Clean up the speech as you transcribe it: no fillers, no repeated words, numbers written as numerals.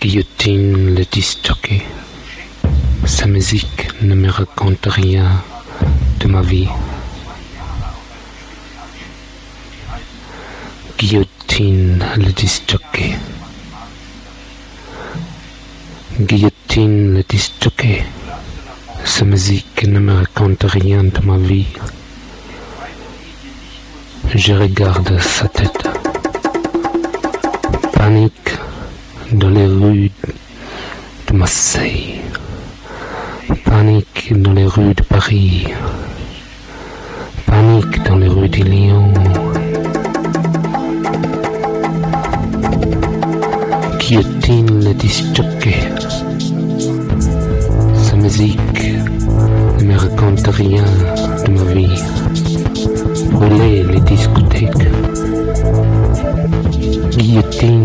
Guillotine le disjockey. Sa musique ne me raconte rien de ma vie. Guillotine le disjockey. Guillotine le disjockey. Sa musique ne me raconte rien de ma vie. Je regarde sa tête. Panique dans les rues de Marseille. Panique dans les rues de Paris. Panique dans les rues de Lyon. Guillotine le disjockey. Sa musique ne me raconte rien de ma vie. Brûler les discothèques. Guillotine